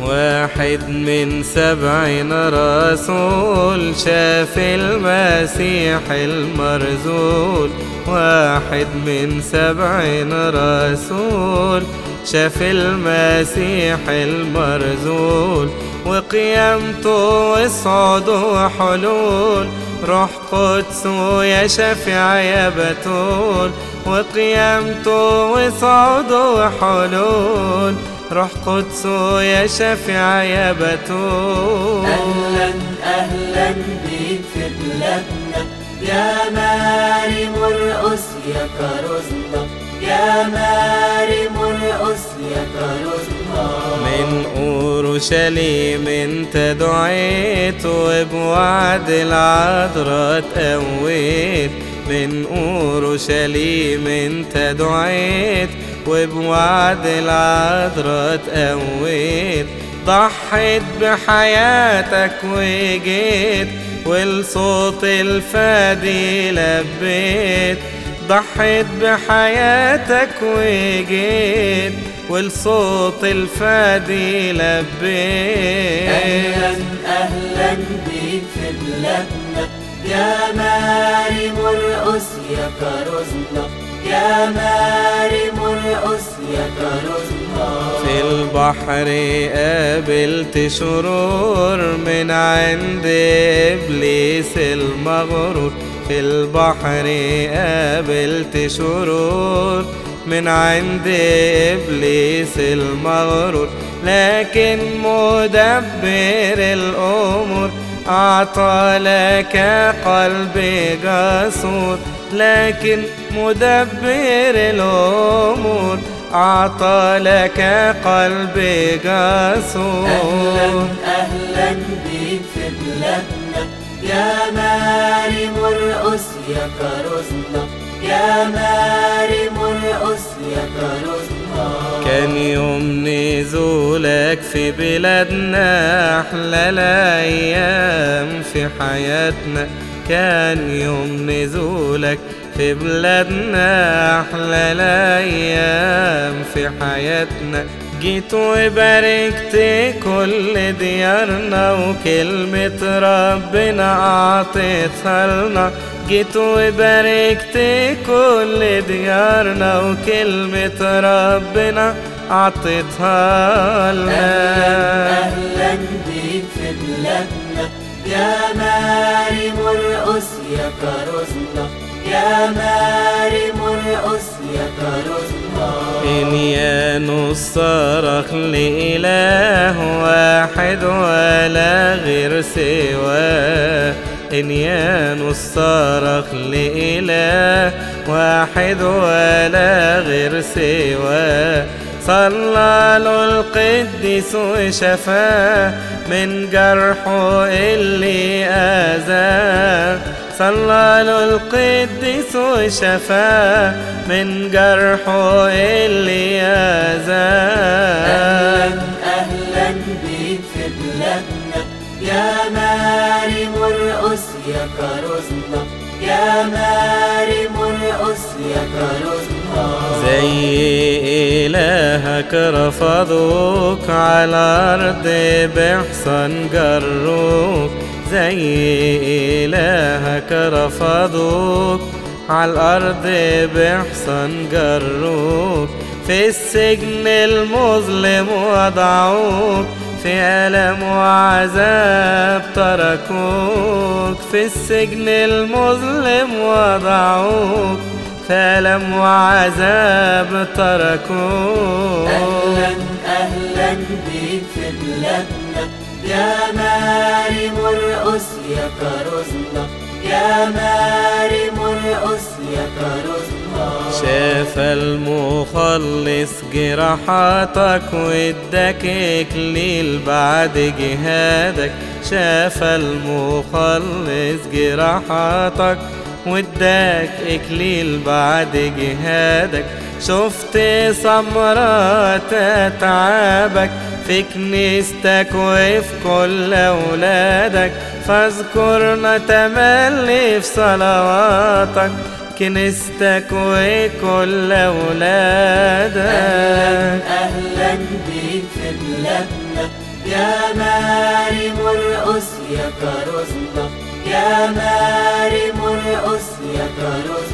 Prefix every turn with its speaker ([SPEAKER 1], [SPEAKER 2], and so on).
[SPEAKER 1] واحد من 70 رسول شاف المسيح المرذول. واحد من 70 رسول شاف المسيح المرذول، وقيامته وصعوده وحلول روح قدس يا شفيع يا بتول. وقيامته وصعوده وحلول روح قدس يا شفيع يا بتول.
[SPEAKER 2] أهلا أهلا بيك في بلادنا يا ماري مرقس يا كرزنا، يا ماري مرقس يا كرزنا.
[SPEAKER 1] من أورشليم انت دعيت وبوعد العذراء تقويت. من أورشليم انت دعيت وبوعد العذراء تقويت. ضحيت بحياتك وجيت والصوت الفادي لبيت. ضحيت بحياتك وجيت والصوت الفادي لبيت.
[SPEAKER 2] أهلا أهلا بيك في بلادنا يا ماري مرقس يا كرزنا، يا ماري مرقس يا كرزنا.
[SPEAKER 1] في البحر قابلت شرور من عند إبليس المغرور. في البحر قابلت شرور من عند إبليس المغرور، لكن مدبر الأمور أعطى لك قلب جسور. لكن مدبر الأمور أعطى لك قلب جسور.
[SPEAKER 2] أهلا أهلا بيك في بلادنا يا ماري مرقس يا كرزنا، يا ماري مرقس يا كرزنا.
[SPEAKER 1] كان يوم نزولك في بلادنا أحلى الأيام في حياتنا. كان يوم نزولك في بلادنا أحلى الأيام في حياتنا. جيت وباركت كل ديارنا وكلمة ربنا أعطيتها لنا. جيت وباركت كل ديارنا وكلمة ربنا أعطيتها لنا.
[SPEAKER 2] أهلا بيك في بلادنا يا ماري مرقس يا كرزنا، يا ماري مرقس يا كرزنا.
[SPEAKER 1] إنيانوس صرخ لإله واحد ولا غير سواه. إنيانوس صرخ لإله واحد ولا غير سواه. صلى له القديس وشفاه من جرحه اللي أذاه. صلى له القديس وشفاه من جرحه اللي أذاه.
[SPEAKER 2] أهلا أهلا بيك في بلادنا يا ماري مرقس يا كرزنا، يا ماري مرقس يا كرزنا.
[SPEAKER 1] زي إلهك رفضوك على الأرض بإحسان جروك. زي إلهك رفضوك على الأرض بإحسان جروك. في السجن المظلم وضعوك، في ألم وعذاب تركوك. في السجن المظلم وضعوك، في ألم وعذاب تركوك.
[SPEAKER 2] أهلا أهلا بيك في بلادنا يا ماري مرقس يا كرزنا، يا ماري مرقس يا كرزنا.
[SPEAKER 1] شاف المخلص جراحاتك واداك إكليل بعد جهادك. شاف المخلص جراحاتك واداك إكليل بعد جهادك. شفت ثمرات أتعابك في كنيستك وفي كل أولادك. فاذكرنا تملي في صلواتك كنيستك وكل أولادك.
[SPEAKER 2] أهلا أهلا بيك في بلادنا يا ماري مرقس يا كرزنا، يا ماري مرقس يا كرزنا.